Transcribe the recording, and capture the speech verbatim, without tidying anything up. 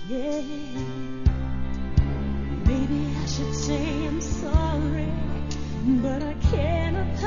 Yeah. Maybe I should say I'm sorry, but I can't